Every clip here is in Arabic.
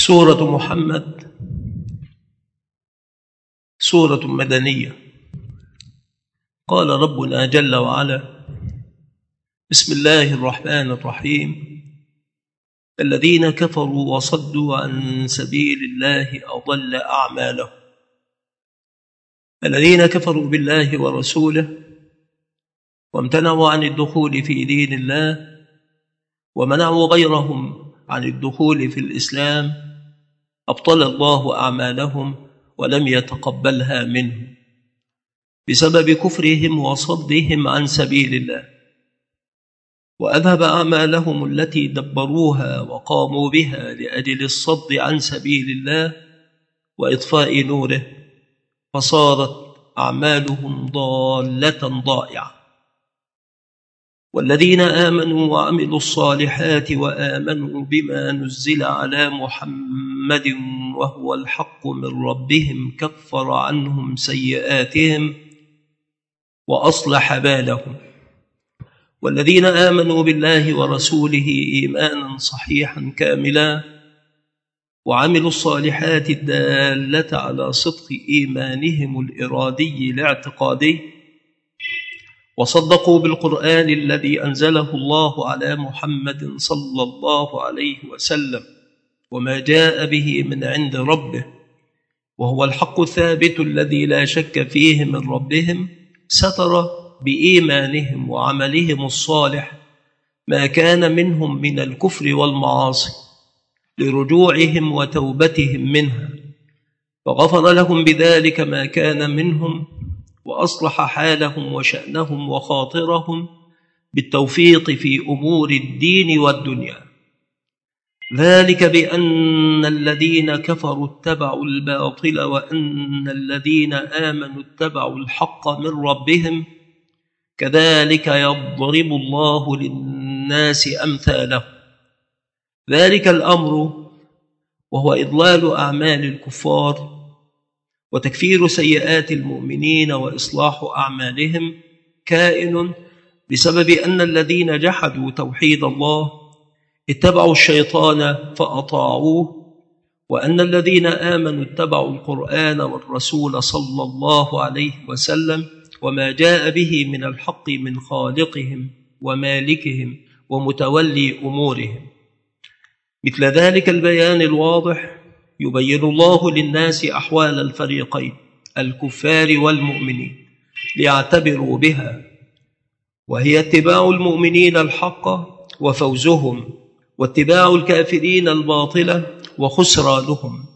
سورة محمد سورة مدنية. قال ربنا جل وعلا: بسم الله الرحمن الرحيم. الذين كفروا وصدوا عن سبيل الله أضل أعمالهم. الذين كفروا بالله ورسوله وامتنعوا عن الدخول في دين الله ومنعوا غيرهم عن الدخول في الإسلام أبطل الله أعمالهم ولم يتقبلها منهم بسبب كفرهم وصدهم عن سبيل الله، وأذهب أعمالهم التي دبروها وقاموا بها لأجل الصد عن سبيل الله وإطفاء نوره، فصارت أعمالهم ضالة ضائعة. والذين آمنوا وعملوا الصالحات وآمنوا بما نزل على محمد وهو الحق من ربهم كفر عنهم سيئاتهم وأصلح بالهم. والذين آمنوا بالله ورسوله إيمانا صحيحا كاملا وعملوا الصالحات الدالة على صدق إيمانهم الإرادي الاعتقادي وصدقوا بالقرآن الذي أنزله الله على محمد صلى الله عليه وسلم وما جاء به من عند ربه وهو الحق الثابت الذي لا شك فيه من ربهم، ستر بإيمانهم وعملهم الصالح ما كان منهم من الكفر والمعاصي لرجوعهم وتوبتهم منها، فغفر لهم بذلك ما كان منهم وأصلح حالهم وشأنهم وخاطرهم بالتوفيق في أمور الدين والدنيا. ذلك بأن الذين كفروا اتبعوا الباطل وأن الذين آمنوا اتبعوا الحق من ربهم، كذلك يضرب الله للناس أمثاله. ذلك الأمر وهو إضلال أعمال الكفار وتكفير سيئات المؤمنين وإصلاح أعمالهم كائن بسبب أن الذين جحدوا توحيد الله اتبعوا الشيطان فأطاعوه، وأن الذين آمنوا اتبعوا القرآن والرسول صلى الله عليه وسلم وما جاء به من الحق من خالقهم ومالكهم ومتولي أمورهم. مثل ذلك البيان الواضح يبين الله للناس أحوال الفريقين الكفار والمؤمنين ليعتبروا بها، وهي اتباع المؤمنين الحق وفوزهم، واتباع الكافرين الباطلة وخسرانهم.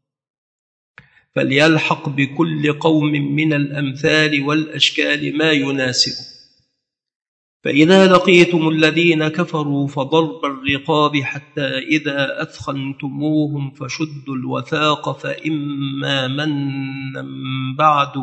فليلحق بكل قوم من الأمثال والأشكال ما يناسب. فإذا لقيتم الذين كفروا فضرب الرقاب حتى إذا أثخنتموهم فشدوا الوثاق فإما منا بعد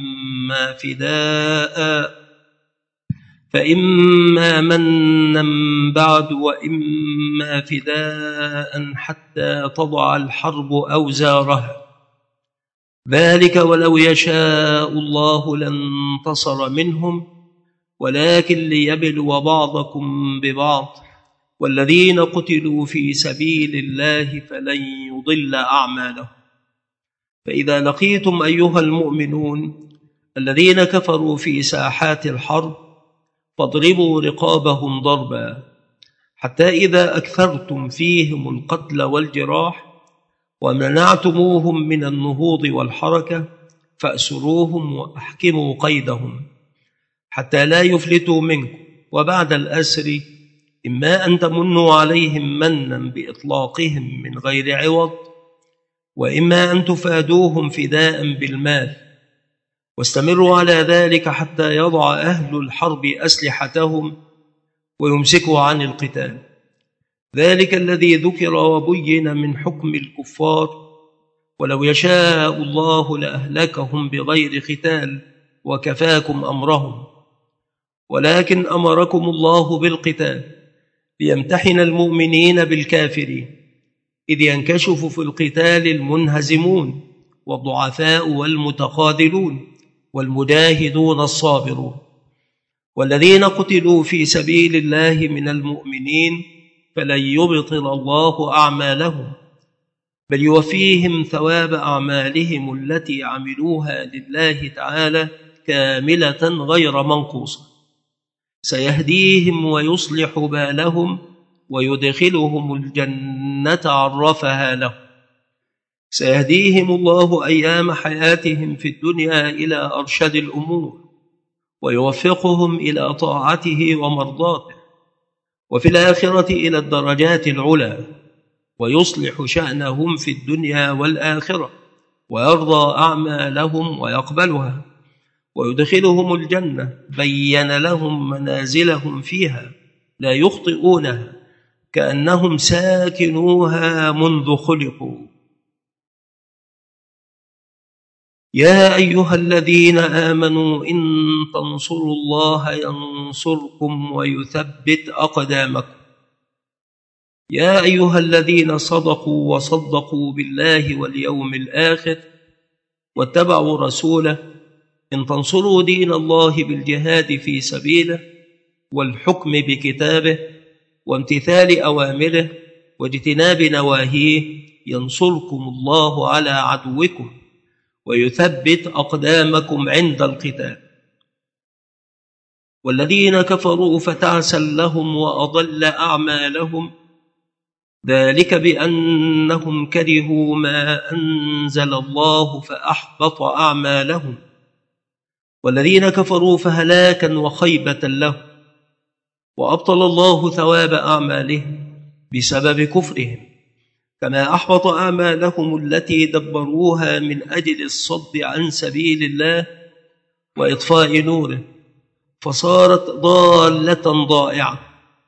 وإما فداء حتى تضع الحرب أوزارها. ذلك ولو يشاء الله لانتصر منهم ولكن ليبلو بعضكم ببعض، والذين قتلوا في سبيل الله فلن يضل أعمالهم. فإذا لقيتم أيها المؤمنون الذين كفروا في ساحات الحرب فاضربوا رقابهم ضربا حتى إذا أكثرتم فيهم القتل والجراح ومنعتموهم من النهوض والحركة فأسروهم وأحكموا قيدهم حتى لا يفلتوا منكم، وبعد الأسر إما أن تمنوا عليهم منا بإطلاقهم من غير عوض، وإما أن تفادوهم فداء بالمال، واستمروا على ذلك حتى يضع أهل الحرب أسلحتهم ويمسكوا عن القتال. ذلك الذي ذكر وبين من حكم الكفار، ولو يشاء الله لأهلكهم بغير قتال وكفاكم أمرهم، ولكن أمركم الله بالقتال ليمتحن المؤمنين بالكافرين، إذ ينكشف في القتال المنهزمون والضعفاء والمتقاتلون والمجاهدون الصابرون. والذين قتلوا في سبيل الله من المؤمنين فلن يبطل الله أعمالهم، بل يوفيهم ثواب أعمالهم التي عملوها لله تعالى كاملة غير منقوصة. سيهديهم ويصلح بالهم ويدخلهم الجنة عرفها لهم. سيهديهم الله أيام حياتهم في الدنيا إلى أرشد الأمور، ويوفقهم إلى طاعته ومرضاته، وفي الآخرة إلى الدرجات العلى، ويصلح شأنهم في الدنيا والآخرة، ويرضى أعمالهم ويقبلها، ويدخلهم الجنة بين لهم منازلهم فيها لا يخطئونها كأنهم ساكنوها منذ خلقوا. يا أيها الذين آمنوا إن تنصروا الله ينصركم ويثبت أقدامكم. يا أيها الذين صدقوا وصدقوا بالله واليوم الآخر واتبعوا رسوله إن تنصروا دين الله بالجهاد في سبيله والحكم بكتابه وامتثال أوامره واجتناب نواهيه ينصركم الله على عدوكم ويثبت أقدامكم عند القتال. والذين كفروا فتعسا لهم وأضل أعمالهم ذلك بأنهم كرهوا ما أنزل الله فأحبط أعمالهم. والذين كفروا فهلاكا وخيبة لهم، وأبطل الله ثواب أعمالهم بسبب كفرهم، كما أحبط أعمالهم التي دبروها من أجل الصد عن سبيل الله وإطفاء نوره، فصارت ضالة ضائعة.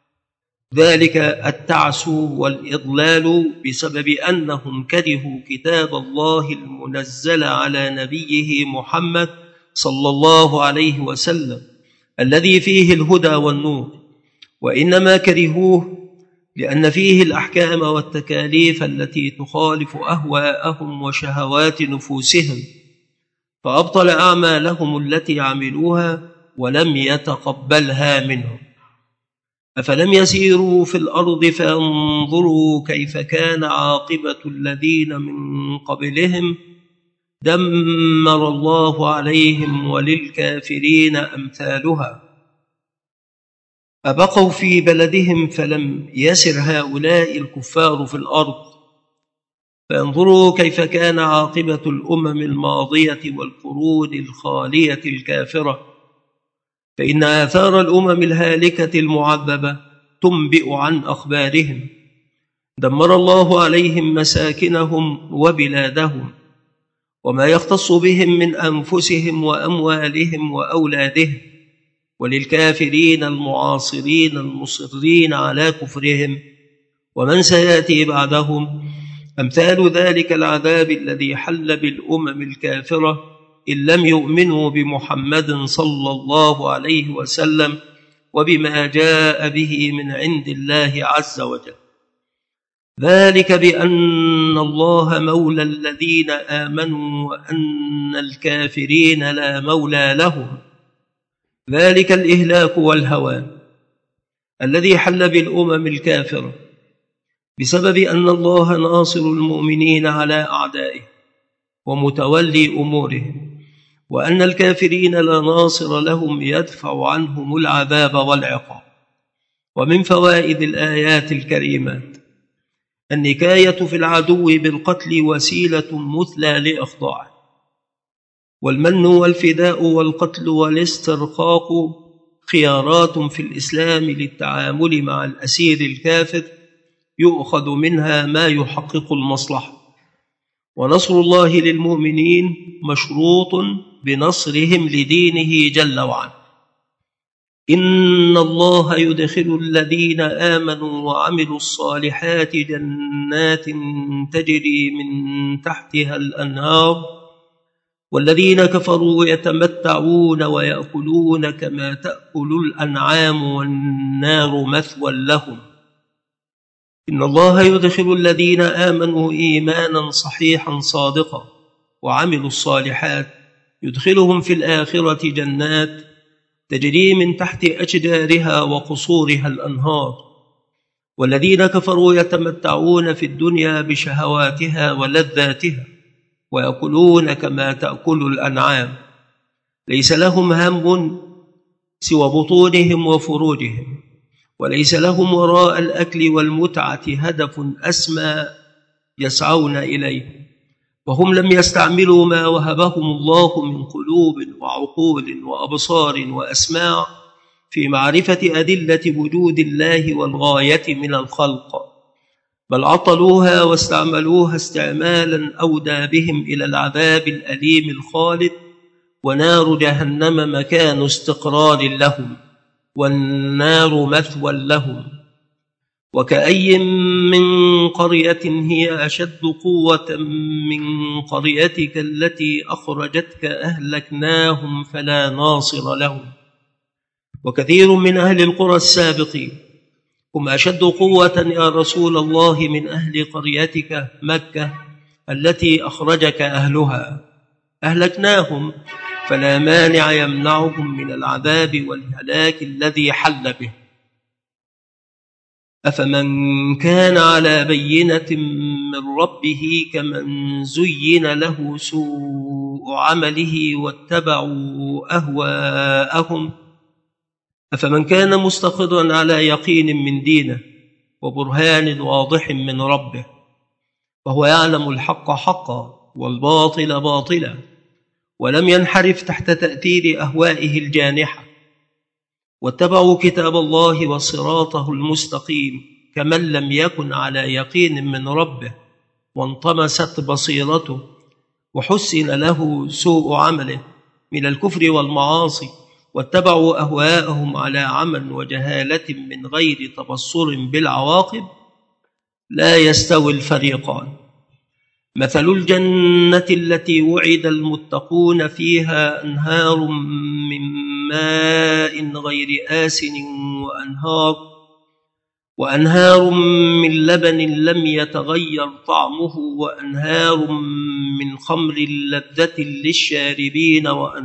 ذلك التعس والإضلال بسبب أنهم كرهوا كتاب الله المنزل على نبيه محمد صلى الله عليه وسلم الذي فيه الهدى والنور، وإنما كرهوه لأن فيه الأحكام والتكاليف التي تخالف أهواءهم وشهوات نفوسهم، فأبطل أعمالهم التي عملوها ولم يتقبلها منهم. أفلم يسيروا في الأرض فانظروا كيف كان عاقبة الذين من قبلهم دمر الله عليهم وللكافرين أمثالها. أبقوا في بلدهم فلم يسر هؤلاء الكفار في الأرض فانظروا كيف كان عاقبة الأمم الماضية والقرون الخالية الكافرة، فإن آثار الأمم الهالكة المعذبة تنبئ عن أخبارهم. دمر الله عليهم مساكنهم وبلادهم وما يختص بهم من أنفسهم وأموالهم وأولادهم، وللكافرين المعاصرين المصرين على كفرهم ومن سيأتي بعدهم أمثال ذلك العذاب الذي حل بالأمم الكافرة إن لم يؤمنوا بمحمد صلى الله عليه وسلم وبما جاء به من عند الله عز وجل. ذلك بأن الله مولى الذين آمنوا وأن الكافرين لا مولى لهم. ذلك الإهلاك والهوان الذي حل بالأمم الكافرة بسبب أن الله ناصر المؤمنين على أعدائه ومتولي أمورهم، وأن الكافرين لا ناصر لهم يدفع عنهم العذاب والعقاب. ومن فوائد الآيات الكريمات النكاية في العدو بالقتل وسيلة مثلى لإخضاعه، والمن والفداء والقتل والاسترقاق خيارات في الإسلام للتعامل مع الأسير الكافر يؤخذ منها ما يحقق المصلحة. ونصر الله للمؤمنين مشروط بنصرهم لدينه جل وعلا. إن الله يدخل الذين آمنوا وعملوا الصالحات جنات تجري من تحتها الأنهار، والذين كفروا يتمتعون ويأكلون كما تأكل الأنعام والنار مثوى لهم. إن الله يدخل الذين آمنوا إيمانا صحيحا صادقا وعملوا الصالحات يدخلهم في الآخرة جنات تجري من تحت أشجارها وقصورها الأنهار، والذين كفروا يتمتعون في الدنيا بشهواتها ولذاتها ويأكلون كما تأكل الأنعام، ليس لهم هم سوى بطونهم وفروجهم، وليس لهم وراء الأكل والمتعة هدف أسمى يسعون إليه، وهم لم يستعملوا ما وهبهم الله من قلوب وعقول وأبصار وأسماع في معرفة أدلة وجود الله والغاية من الخلق، بل عطلوها واستعملوها استعمالا أودى بهم إلى العذاب الأليم الخالد، ونار جهنم مكان استقرار لهم، والنار مثوى لهم. وكأي من قرية هي أشد قوة من قريتك التي أخرجتك أهلكناهم فلا ناصر لهم. وكثير من أهل القرى السابقين هم أشد قوة يا رسول الله من أهل قريتك مكة التي أخرجك أهلها، أهلكناهم فلا مانع يمنعهم من العذاب والهلاك الذي حل به. أفمن كان على بينة من ربه كمن زين له سوء عمله واتبعوا أهواءهم، أفمن كان مستقرا على يقين من دينه وبرهان واضح من ربه، فهو يعلم الحق حقا والباطل باطلا، ولم ينحرف تحت تأثير أهوائه الجانحة، واتبعوا كتاب الله وصراطه المستقيم كمن لم يكن على يقين من ربه وانطمست بصيرته وحسن له سوء عمله من الكفر والمعاصي، واتبعوا أهواءهم على عمى وجهالة من غير تبصر بالعواقب، لا يستوي الفريقان. مثل الجنة التي وعد المتقون فيها أنهار من ماء غير آسن وأنهار من لبن لم يتغير طعمه وأنهار من خمر لذة للشاربين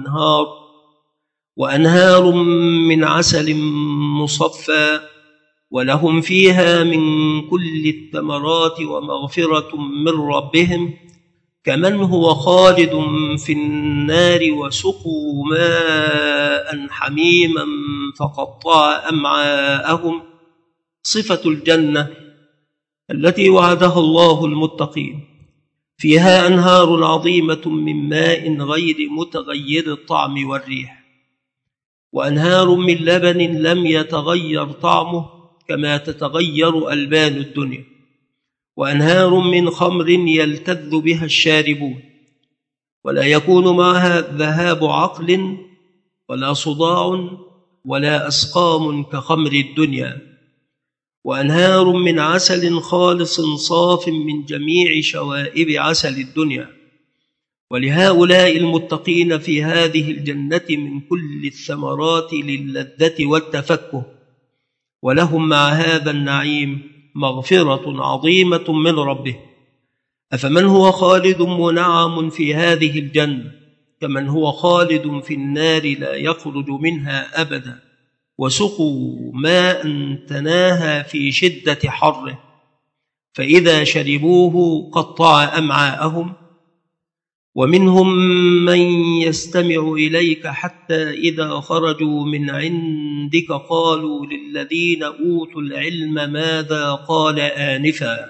وأنهار من عسل مصفى، ولهم فيها من كل الثمرات ومغفرة من ربهم، كمن هو خالد في النار وسقوا ماء حميما فقطع أمعاءهم. صفة الجنة التي وعدها الله المتقين فيها أنهار عظيمة من ماء غير متغير الطعم والريح، وأنهار من لبن لم يتغير طعمه كما تتغير ألبان الدنيا، وأنهار من خمر يلتذ بها الشاربون ولا يكون معها ذهاب عقل ولا صداع ولا أسقام كخمر الدنيا، وأنهار من عسل خالص صاف من جميع شوائب عسل الدنيا. ولهؤلاء المتقين في هذه الجنة من كل الثمرات للذة والتفكه، ولهم مع هذا النعيم مغفرة عظيمة من ربه. أفمن هو خالد منعم في هذه الجنة كمن هو خالد في النار لا يخرج منها أبدا، وسقوا ماء تناهى في شدة حره، فإذا شربوه قطع أمعاءهم. ومنهم من يستمع إليك حتى إذا خرجوا من عندك قالوا للذين أوتوا العلم ماذا قال آنفا،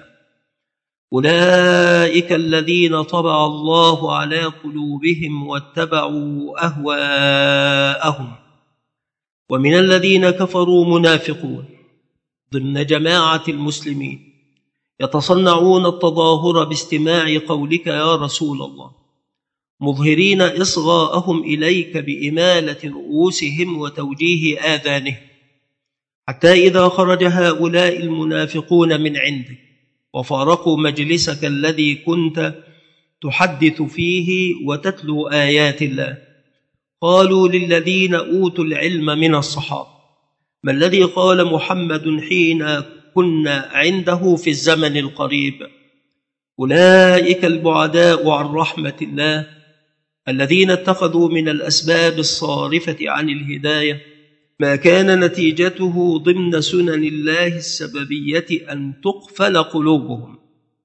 أولئك الذين طبع الله على قلوبهم واتبعوا أهواءهم. ومن الذين كفروا منافقون ضمن جماعة المسلمين يتصنعون التظاهر باستماع قولك يا رسول الله، مظهرين إصغاءهم إليك بإمالة رؤوسهم وتوجيه آذانهم، حتى إذا خرج هؤلاء المنافقون من عندك وفارقوا مجلسك الذي كنت تحدث فيه وتتلو آيات الله، قالوا للذين أوتوا العلم من الصحابة، ما الذي قال محمد حين كنا عنده في الزمن القريب؟ أولئك البعداء عن رحمة الله الذين اتخذوا من الأسباب الصارفة عن الهداية ما كان نتيجته ضمن سنن الله السببية أن تقفل قلوبهم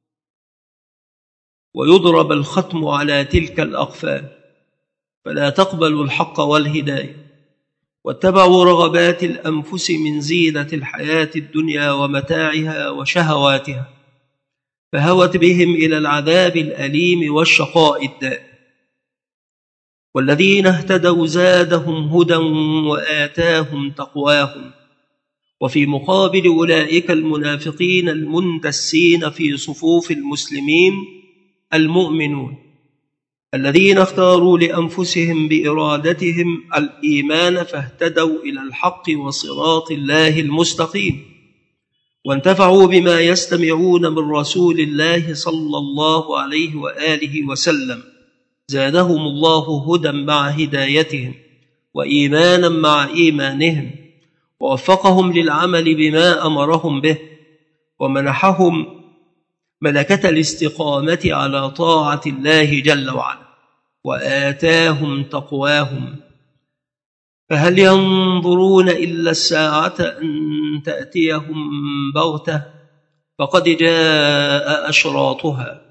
ويضرب الختم على تلك الأقفال، فلا تقبلوا الحق والهداية، واتبعوا رغبات الأنفس من زينة الحياة الدنيا ومتاعها وشهواتها، فهوت بهم إلى العذاب الأليم والشقاء الدائم. والذين اهتدوا زادهم هدى وآتاهم تقواهم. وفي مقابل أولئك المنافقين المندسين في صفوف المسلمين المؤمنون الذين اختاروا لأنفسهم بإرادتهم الإيمان فاهتدوا إلى الحق وصراط الله المستقيم، وانتفعوا بما يستمعون من رسول الله صلى الله عليه وآله وسلم، زادهم الله هدى مع هدايتهم وإيمانا مع إيمانهم، ووفقهم للعمل بما أمرهم به، ومنحهم ملكة الاستقامة على طاعة الله جل وعلا، وآتاهم تقواهم. فهل ينظرون إلا الساعة أن تأتيهم بغتة؟ فقد جاء أشراطها،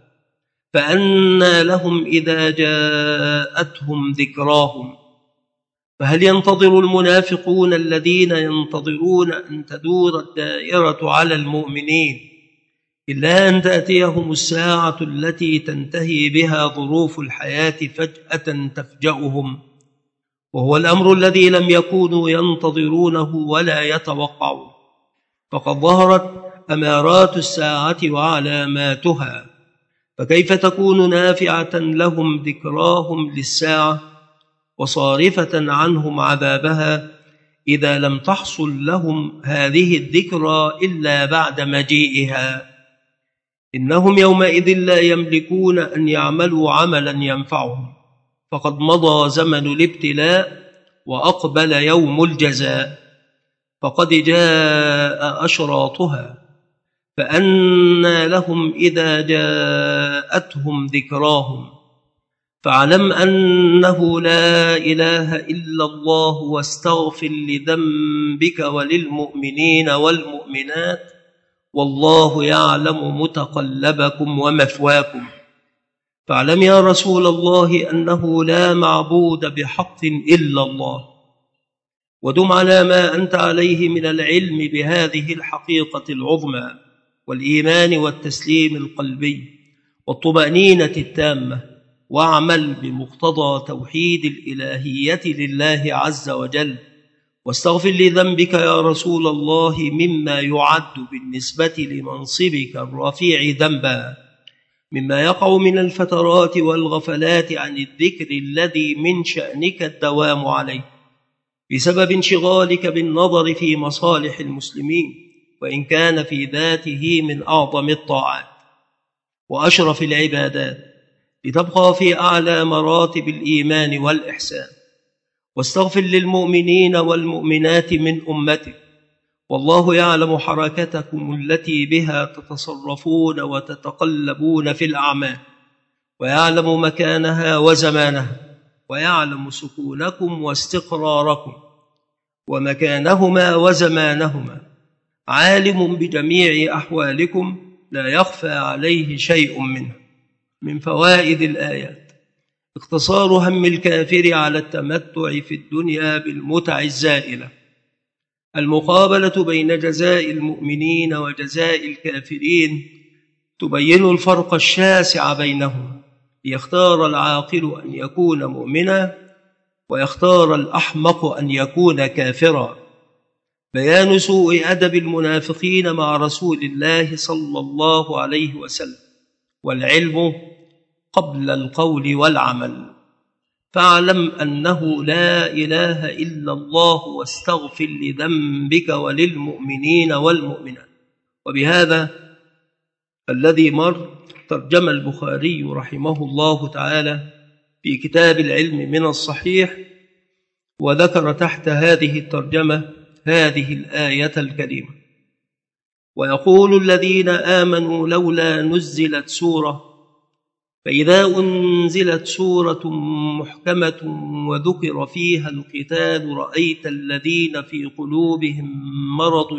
فأنى لهم إذا جاءتهم ذكراهم. فهل ينتظر المنافقون الذين ينتظرون أن تدور الدائرة على المؤمنين إلا أن تأتيهم الساعة التي تنتهي بها ظروف الحياة فجأة تفجأهم، وهو الأمر الذي لم يكونوا ينتظرونه ولا يتوقعون، فقد ظهرت أمارات الساعة وعلاماتها، فكيف تكون نافعة لهم ذكراهم للساعة وصارفة عنهم عذابها إذا لم تحصل لهم هذه الذكرى إلا بعد مجيئها؟ إنهم يومئذ لا يملكون أن يعملوا عملا ينفعهم، فقد مضى زمن الابتلاء وأقبل يوم الجزاء، فقد جاء أشراطها، فأنى لهم إذا جاءتهم ذكراهم. فاعلم أنه لا إله إلا الله، واستغفر لذنبك وللمؤمنين والمؤمنات، والله يعلم متقلبكم ومثواكم. فاعلم يا رسول الله أنه لا معبود بحق إلا الله، ودم على ما أنت عليه من العلم بهذه الحقيقة العظمى والإيمان والتسليم القلبي والطمأنينة التامة، واعمل بمقتضى توحيد الإلهية لله عز وجل، واستغفر لذنبك يا رسول الله مما يعد بالنسبة لمنصبك الرفيع ذنبا، مما يقع من الفترات والغفلات عن الذكر الذي من شأنك الدوام عليه بسبب انشغالك بالنظر في مصالح المسلمين، وإن كان في ذاته من أعظم الطاعات وأشرف العبادات، لتبقى في أعلى مراتب الإيمان والإحسان. واستغفر للمؤمنين والمؤمنات من أمتك، والله يعلم حركتكم التي بها تتصرفون وتتقلبون في الأعمال، ويعلم مكانها وزمانها، ويعلم سكونكم واستقراركم ومكانهما وزمانهما، عالم بجميع أحوالكم لا يخفى عليه شيء منه. من فوائد الآيات اقتصار هم الكافر على التمتع في الدنيا بالمتع الزائلة، المقابلة بين جزاء المؤمنين وجزاء الكافرين تبين الفرق الشاسع بينهم، ليختار العاقل أن يكون مؤمنا ويختار الأحمق أن يكون كافرا. بيان سوء أدب المنافقين مع رسول الله صلى الله عليه وسلم، والعلم قبل القول والعمل. فاعلم أنه لا إله إلا الله، واستغفر لذنبك وللمؤمنين والمؤمنات. وبهذا الذي مر ترجم البخاري رحمه الله تعالى في كتاب العلم من الصحيح، وذكر تحت هذه الترجمة هذه الآية الكريمة: ويقول الذين آمنوا لولا نزلت سورة فإذا أنزلت سورة محكمة وذكر فيها القتال رأيت الذين في قلوبهم مرض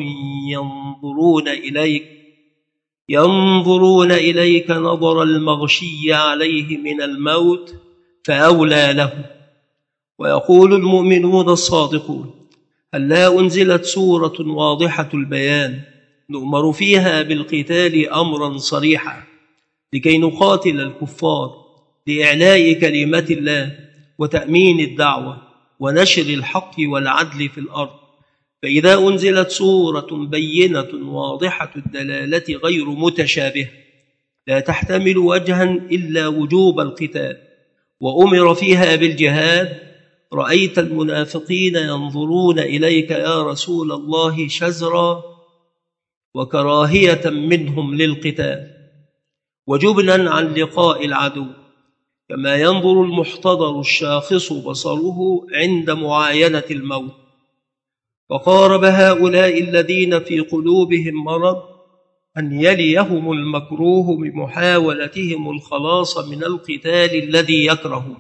ينظرون إليك نظر المغشي عليه من الموت فأولى له. ويقول المؤمنون الصادقون: هلا أنزلت سورة واضحة البيان نؤمر فيها بالقتال أمرا صريحا لكي نقاتل الكفار لإعلاء كلمة الله وتأمين الدعوة ونشر الحق والعدل في الأرض. فإذا أنزلت سورة بينة واضحة الدلالة غير متشابهة لا تحتمل وجها إلا وجوب القتال وأمر فيها بالجهاد رأيت المنافقين ينظرون إليك يا رسول الله شزرا وكراهية منهم للقتال وجبنا عن لقاء العدو، كما ينظر المحتضر الشاخص بصره عند معاينة الموت. وقارب هؤلاء الذين في قلوبهم مرض أن يليهم المكروه بمحاولتهم الخلاص من القتال الذي يكرهون،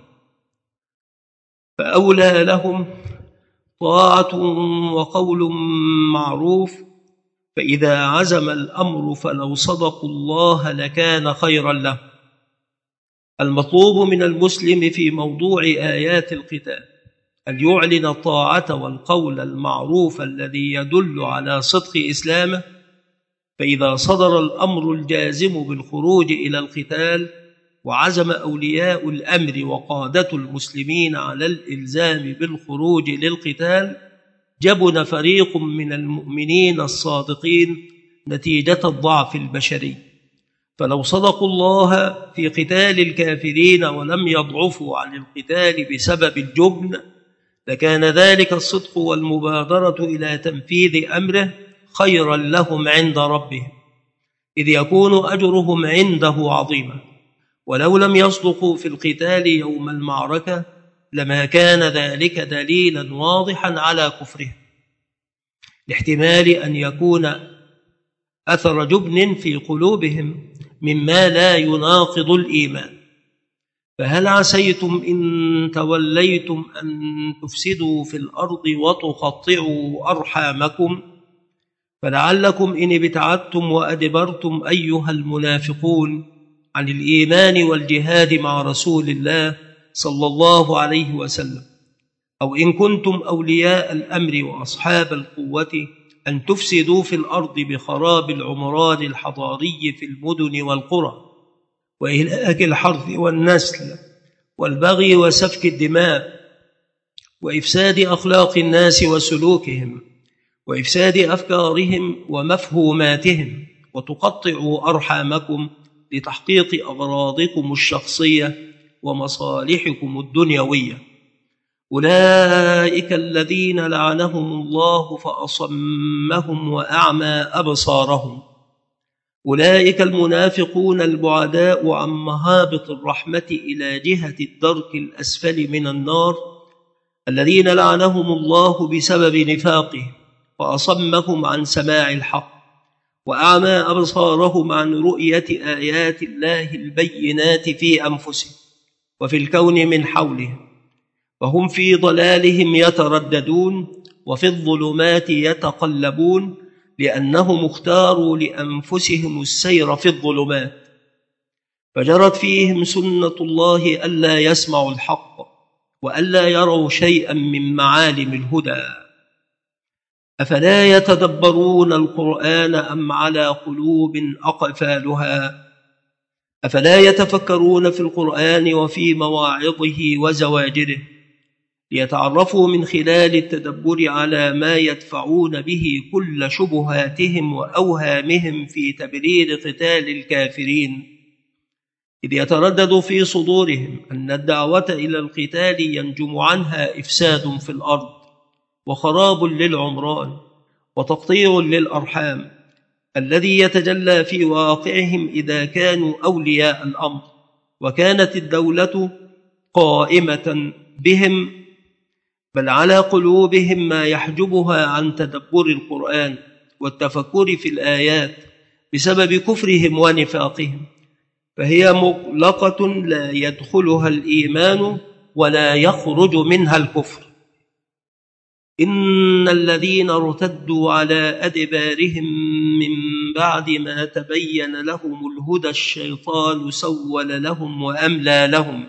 فأولى لهم طاعة وقول معروف. فإذا عزم الأمر فلو صدقوا الله لكان خيرا له. المطلوب من المسلم في موضوع آيات القتال أن يعلن الطاعة والقول المعروف الذي يدل على صدق إسلامه. فإذا صدر الأمر الجازم بالخروج إلى القتال وعزم أولياء الأمر وقادة المسلمين على الإلزام بالخروج للقتال جبن فريق من المؤمنين الصادقين نتيجة الضعف البشري. فلو صدقوا الله في قتال الكافرين ولم يضعفوا عن القتال بسبب الجبن لكان ذلك الصدق والمبادرة إلى تنفيذ أمره خيرا لهم عند ربهم، إذ يكون أجرهم عنده عظيما. ولو لم يصدقوا في القتال يوم المعركة لما كان ذلك دليلا واضحا على كفرهم، لاحتمال أن يكون أثر جبن في قلوبهم مما لا يناقض الإيمان. فهل عسيتم إن توليتم أن تفسدوا في الأرض وتقطعوا أرحامكم؟ فلعلكم إن ابتعدتم وأدبرتم أيها المنافقون عن الإيمان والجهاد مع رسول الله صلى الله عليه وسلم، أو إن كنتم أولياء الأمر وأصحاب القوة أن تفسدوا في الأرض بخراب العمران الحضاري في المدن والقرى وإهلاك الحرث والنسل والبغي وسفك الدماء وإفساد أخلاق الناس وسلوكهم وإفساد أفكارهم ومفهوماتهم، وتقطعوا أرحامكم لتحقيق أغراضكم الشخصية ومصالحكم الدنيوية. أولئك الذين لعنهم الله فأصمهم وأعمى أبصارهم. أولئك المنافقون البعداء عن مهابط الرحمة إلى جهة الدرك الأسفل من النار، الذين لعنهم الله بسبب نفاقهم فأصمهم عن سماع الحق وأعمى أبصارهم عن رؤية آيات الله البينات في أنفسهم وفي الكون من حولهم، وهم في ضلالهم يترددون وفي الظلمات يتقلبون، لأنهم اختاروا لأنفسهم السير في الظلمات، فجرت فيهم سنة الله ألا يسمعوا الحق وألا يروا شيئا من معالم الهدى. أفلا يتدبرون القرآن أم على قلوب أقفالها؟ أفلا يتفكرون في القرآن وفي مواعظه وزواجره ليتعرفوا من خلال التدبر على ما يدفعون به كل شبهاتهم وأوهامهم في تبرير قتال الكافرين، إذ يتردد في صدورهم أن الدعوة إلى القتال ينجم عنها إفساد في الأرض وخراب للعمران وتقطيع للأرحام الذي يتجلى في واقعهم إذا كانوا أولياء الأمر وكانت الدولة قائمة بهم، بل على قلوبهم ما يحجبها عن تدبر القرآن والتفكر في الآيات بسبب كفرهم ونفاقهم، فهي مغلقة لا يدخلها الإيمان ولا يخرج منها الكفر. إن الذين ارتدوا على أدبارهم من بعد ما تبين لهم الهدى الشيطان سول لهم وأملى لهم.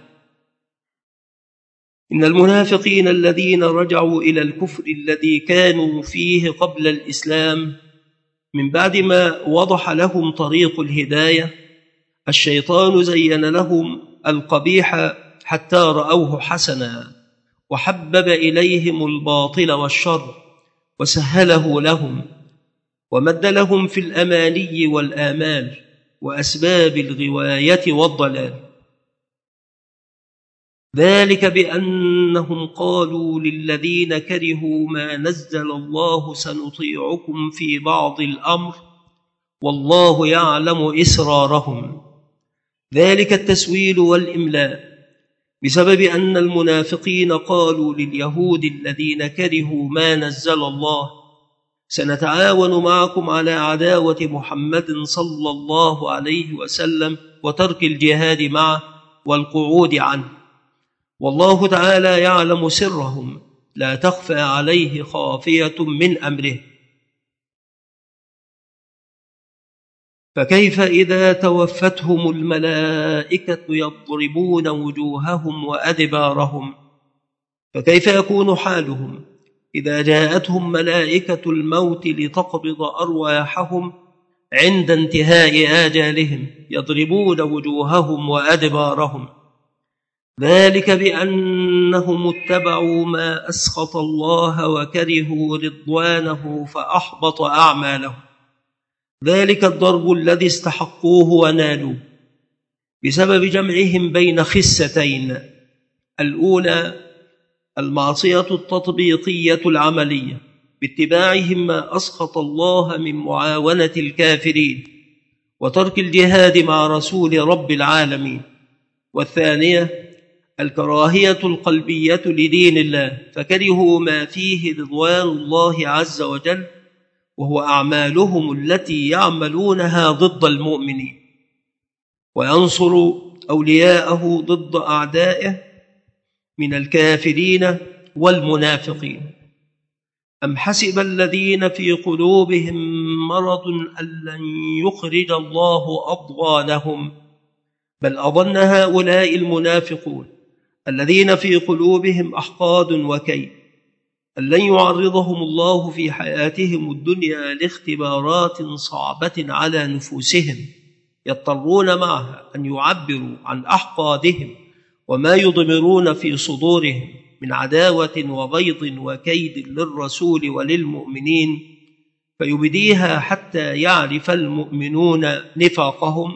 إن المنافقين الذين رجعوا إلى الكفر الذي كانوا فيه قبل الإسلام من بعد ما وضح لهم طريق الهداية، الشيطان زين لهم القبيح حتى رأوه حسنا، وحبب إليهم الباطل والشر وسهله لهم، ومد لهم في الأماني والآمال وأسباب الغواية والضلال. ذلك بأنهم قالوا للذين كرهوا ما نزل الله سنطيعكم في بعض الأمر والله يعلم إسرارهم. ذلك التسويل والإملاء بسبب أن المنافقين قالوا لليهود الذين كرهوا ما نزل الله سنتعاون معكم على عداوة محمد صلى الله عليه وسلم وترك الجهاد معه والقعود عنه، والله تعالى يعلم سرهم لا تخفى عليه خافية من أمره. فكيف إذا توفتهم الملائكة يضربون وجوههم وأدبارهم؟ فكيف يكون حالهم إذا جاءتهم ملائكة الموت لتقبض أرواحهم عند انتهاء آجالهم يضربون وجوههم وأدبارهم؟ ذلك بأنهم اتبعوا ما أسخط الله وكرهوا رضوانه فأحبط أعمالهم. ذلك الضرب الذي استحقوه ونالوه بسبب جمعهم بين خستين: الأولى المعصية التطبيقية العملية باتباعهم ما أسخط الله من معاونة الكافرين وترك الجهاد مع رسول رب العالمين، والثانية الكراهية القلبية لدين الله فكرهوا ما فيه رضوان الله عز وجل، وهو أعمالهم التي يعملونها ضد المؤمنين، وينصر أولياءه ضد أعدائه من الكافرين والمنافقين. أم حسب الذين في قلوبهم مرض أن لن يخرج الله أضغانهم؟ بل أظن هؤلاء المنافقون الذين في قلوبهم أحقاد وكيد أن لن يعرضهم الله في حياتهم الدنيا لاختبارات صعبة على نفوسهم يضطرون معها أن يعبروا عن أحقادهم وما يضمرون في صدورهم من عداوة وغيظ وكيد للرسول وللمؤمنين، فيبديها حتى يعرف المؤمنون نفاقهم.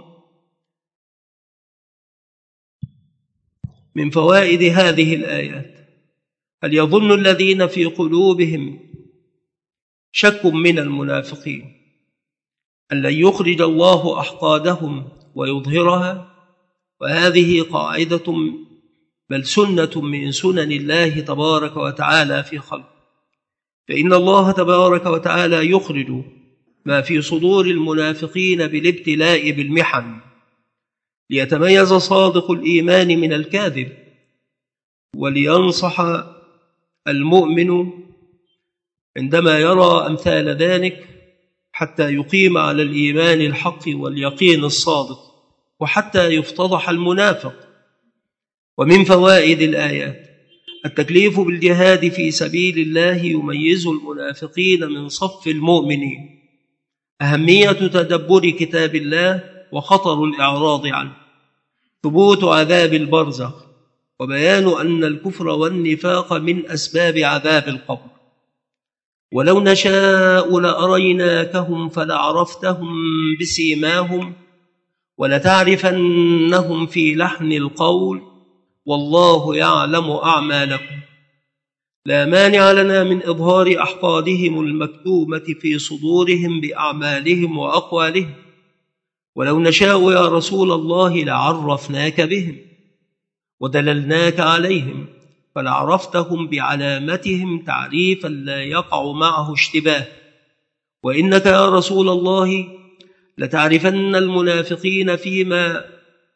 من فوائد هذه الآيات: هل يظن الذين في قلوبهم شك من المنافقين أن لن يخرج الله أحقادهم ويظهرها؟ وهذه قاعدة بل سنة من سنن الله تبارك وتعالى في خلقه، فإن الله تبارك وتعالى يخرج ما في صدور المنافقين بالابتلاء بالمحن ليتميز صادق الإيمان من الكاذب، ولينصح المؤمن عندما يرى أمثال ذلك حتى يقيم على الإيمان الحق واليقين الصادق، وحتى يفتضح المنافق. ومن فوائد الآيات التكليف بالجهاد في سبيل الله يميز المنافقين من صف المؤمنين، أهمية تدبر كتاب الله وخطر الإعراض عنه، ثبوت عذاب البرزخ، وبيان أن الكفر والنفاق من أسباب عذاب القبر. ولو نشاء لأريناكهم فلعرفتهم بسيماهم ولتعرفنهم في لحن القول والله يعلم أعمالكم. لا مانع لنا من إظهار أحقادهم المكتومة في صدورهم بأعمالهم وأقوالهم، ولو نشاء يا رسول الله لعرفناك بهم ودللناك عليهم فلعرفتهم بعلامتهم تعريفا لا يقع معه اشتباه. وإنك يا رسول الله لتعرفن المنافقين فيما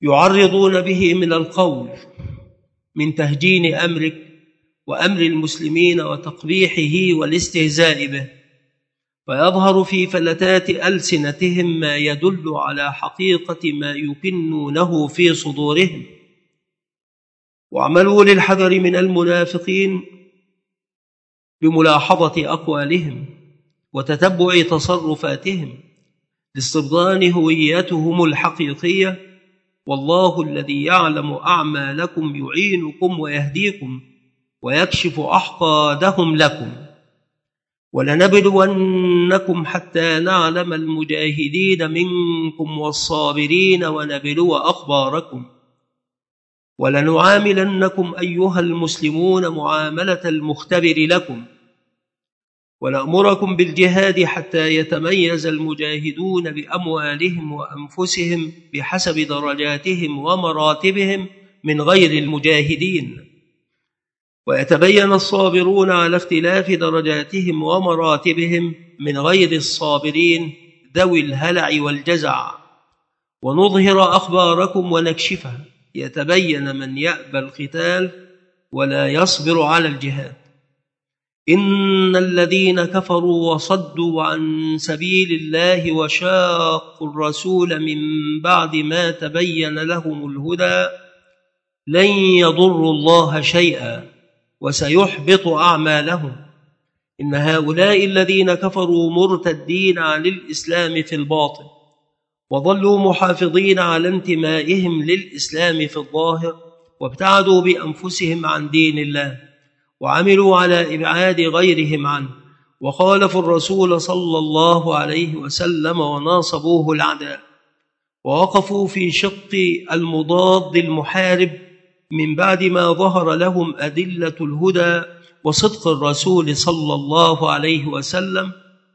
يعرضون به من القول من تهجين أمرك وأمر المسلمين وتقبيحه والاستهزاء به، فيظهر في فلتات ألسنتهم ما يدل على حقيقة ما يكنونه في صدورهم. واعملوا للحذر من المنافقين بملاحظة أقوالهم وتتبع تصرفاتهم لاستبطان هويتهم الحقيقية، والله الذي يعلم أعمالكم يعينكم ويهديكم ويكشف أحقادهم لكم. ولنبلونكم حتى نعلم المجاهدين منكم والصابرين ونبلو أخباركم، ولنعاملنكم أيها المسلمون معاملة المختبر لكم، ونأمركم بالجهاد حتى يتميز المجاهدون بأموالهم وأنفسهم بحسب درجاتهم ومراتبهم من غير المجاهدين، ويتبين الصابرون على اختلاف درجاتهم ومراتبهم من غير الصابرين ذوي الهلع والجزع، ونظهر أخباركم ونكشفها يتبين من يأبى القتال ولا يصبر على الجهاد. إن الذين كفروا وصدوا عن سبيل الله وشاقوا الرسول من بعد ما تبين لهم الهدى لن يضروا الله شيئا وسيحبط أعمالهم. إن هؤلاء الذين كفروا مرتدين عن الإسلام في الباطن وظلوا محافظين على انتمائهم للإسلام في الظاهر، وابتعدوا بأنفسهم عن دين الله وعملوا على إبعاد غيرهم عنه، وخالفوا الرسول صلى الله عليه وسلم وناصبوه العداء، ووقفوا في شق المضاد المحارب من بعد ما ظهر لهم أدلة الهدى وصدق الرسول صلى الله عليه وسلم.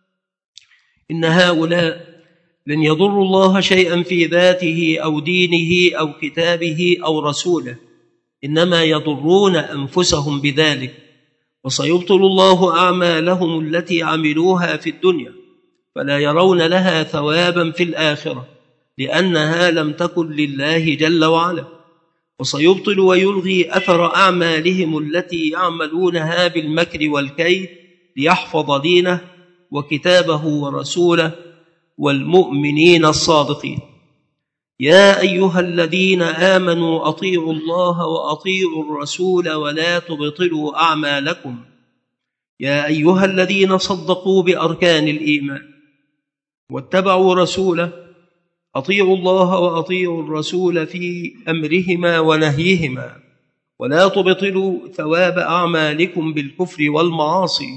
إن هؤلاء لن يضروا الله شيئا في ذاته أو دينه أو كتابه أو رسوله، إنما يضرون أنفسهم بذلك، وسيبطل الله أعمالهم التي عملوها في الدنيا فلا يرون لها ثوابا في الآخرة لأنها لم تكن لله جل وعلا، وسيبطل ويلغي أثر أعمالهم التي يعملونها بالمكر والكيد ليحفظ دينه وكتابه ورسوله والمؤمنين الصادقين. يا أيها الذين آمنوا أطيعوا الله وأطيعوا الرسول ولا تبطلوا أعمالكم. يا أيها الذين صدقوا بأركان الإيمان واتبعوا رسوله أطيعوا الله وأطيعوا الرسول في أمرهما ونهيهما، ولا تبطلوا ثواب أعمالكم بالكفر والمعاصي.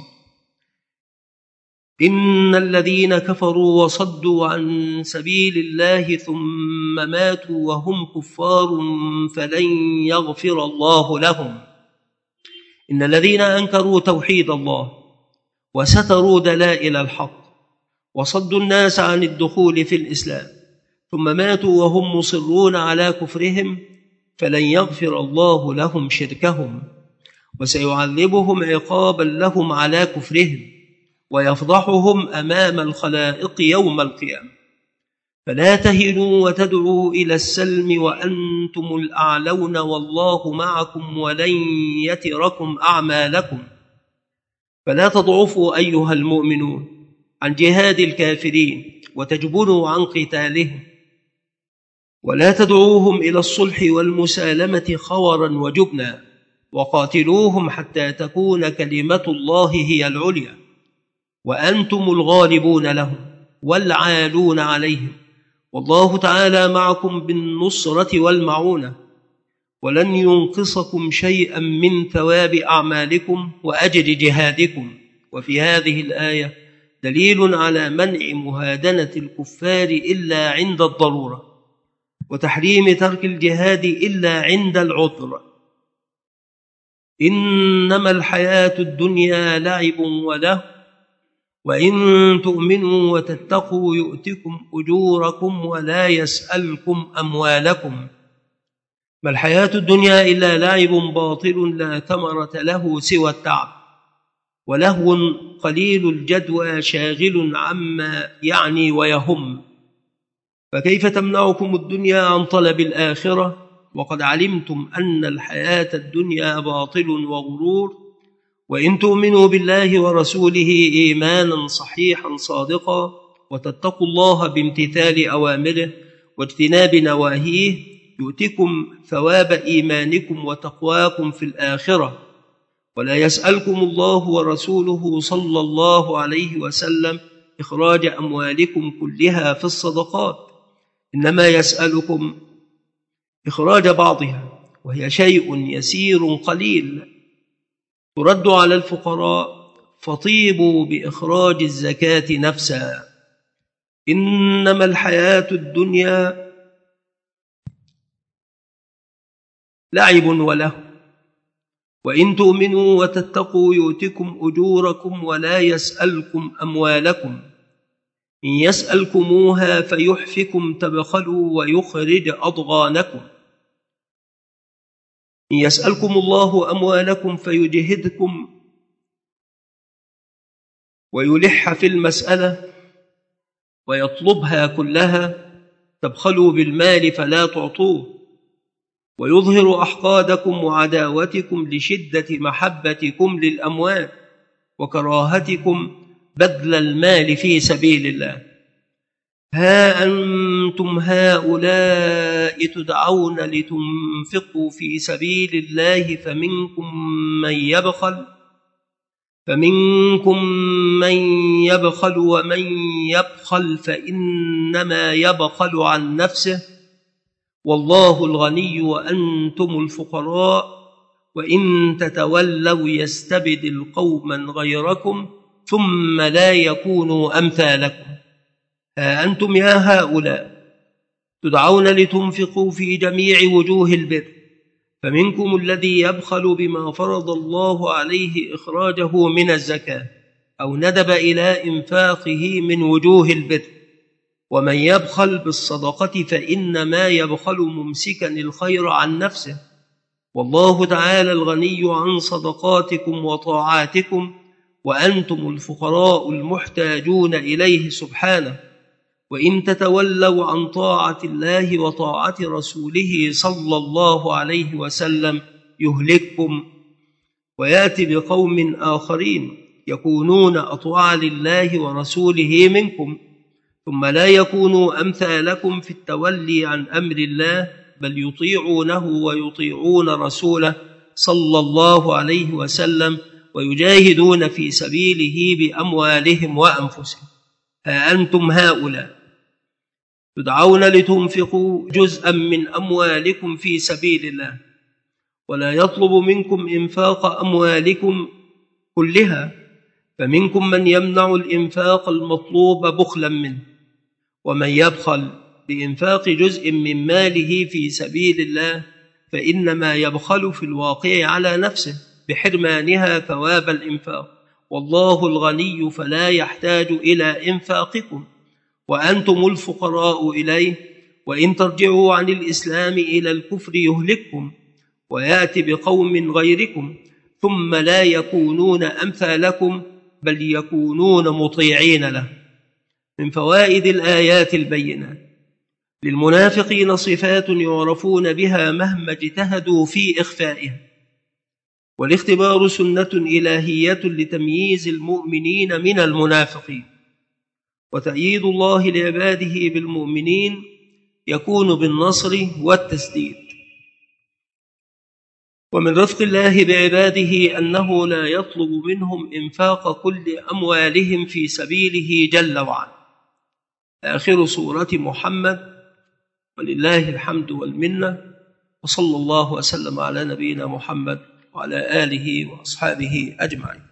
إن الذين كفروا وصدوا عن سبيل الله ثم ماتوا وهم كفار فلن يغفر الله لهم. إن الذين أنكروا توحيد الله وستروا دلائل الحق وصدوا الناس عن الدخول في الإسلام ثم ماتوا وهم مصرون على كفرهم فلن يغفر الله لهم شركهم، وسيعذبهم عقابا لهم على كفرهم ويفضحهم أمام الخلائق يوم القيامة. فلا تهنوا وتدعوا إلى السلم وأنتم الأعلون والله معكم ولن يتركم أعمالكم. فلا تضعفوا أيها المؤمنون عن جهاد الكافرين وتجبنوا عن قتالهم، ولا تدعوهم إلى الصلح والمسالمة خورا وجبنا، وقاتلوهم حتى تكون كلمة الله هي العليا وأنتم الغالبون لهم والعالون عليهم، والله تعالى معكم بالنصرة والمعونة، ولن ينقصكم شيئا من ثواب أعمالكم وأجر جهادكم. وفي هذه الآية دليل على منع مهادنة الكفار إلا عند الضرورة، وتحريم ترك الجهاد إلا عند العذر. إنما الحياة الدنيا لعب وله وإن تؤمنوا وتتقوا يؤتكم أجوركم ولا يسألكم أموالكم. ما الحياة الدنيا إلا لعب باطل لا ثمرة له سوى التعب، ولهو قليل الجدوى شاغل عما يعني ويهم. فكيف تمنعكم الدنيا عن طلب الآخرة وقد علمتم أن الحياة الدنيا باطل وغرور؟ وإن تؤمنوا بالله ورسوله إيمانا صحيحا صادقا وتتقوا الله بامتثال أوامره واجتناب نواهيه يؤتكم ثواب إيمانكم وتقواكم في الآخرة، ولا يسألكم الله ورسوله صلى الله عليه وسلم إخراج أموالكم كلها في الصدقات، إنما يسألكم إخراج بعضها وهي شيء يسير قليل ترد على الفقراء، فطيبوا بإخراج الزكاة نفسا. إنما الحياة الدنيا لعب وله، وإن تؤمنوا وتتقوا يؤتكم أجوركم ولا يسألكم أموالكم، إن يسألكموها فيحفكم تبخلوا ويخرج أضغانكم. إن يسألكم الله أموالكم فيجهدكم ويلح في المسألة ويطلبها كلها تبخلوا بالمال فلا تعطوه، ويظهر أحقادكم وعداوتكم لشدة محبتكم للأموال وكراهتكم بذل المال في سبيل الله. ها أنتم هؤلاء تدعون لتنفقوا في سبيل الله فمنكم من يبخل ومن يبخل فإنما يبخل عن نفسه، والله الغني وأنتم الفقراء، وإن تتولوا يستبدل قوما غيركم ثم لا يكونوا أمثالكم. ها أنتم يا هؤلاء تدعون لتنفقوا في جميع وجوه البر، فمنكم الذي يبخل بما فرض الله عليه إخراجه من الزكاة أو ندب إلى إنفاقه من وجوه البر، ومن يبخل بالصدقة فإنما يبخل ممسكا الخير عن نفسه، والله تعالى الغني عن صدقاتكم وطاعاتكم، وأنتم الفقراء المحتاجون إليه سبحانه. وإن تتولوا عن طاعة الله وطاعة رسوله صلى الله عليه وسلم يهلككم ويأتي بقوم آخرين يكونون أطوع لله ورسوله منكم، ثم لا يكونوا أمثالكم في التولي عن أمر الله، بل يطيعونه ويطيعون رسوله صلى الله عليه وسلم ويجاهدون في سبيله بأموالهم وأنفسهم. ها أنتم هؤلاء تدعون لتنفقوا جزءا من أموالكم في سبيل الله، ولا يطلب منكم إنفاق أموالكم كلها، فمنكم من يمنع الإنفاق المطلوب بخلا منه، ومن يبخل بإنفاق جزء من ماله في سبيل الله فإنما يبخل في الواقع على نفسه بحرمانها ثواب الإنفاق، والله الغني فلا يحتاج إلى إنفاقكم، وأنتم الفقراء إليه، وإن ترجعوا عن الإسلام إلى الكفر يهلككم ويأتي بقوم غيركم ثم لا يكونون أمثالكم بل يكونون مطيعين له. من فوائد الآيات البينات: للمنافقين صفات يعرفون بها مهما اجتهدوا في إخفائها، والاختبار سنة إلهية لتمييز المؤمنين من المنافقين، وتأييد الله لعباده بالمؤمنين يكون بالنصر والتسديد. ومن رفق الله بعباده أنه لا يطلب منهم إنفاق كل أموالهم في سبيله جل وعلا. آخر سورة محمد، ولله الحمد والمنة، وصلى الله وسلم على نبينا محمد وعلى آله وأصحابه أجمعين.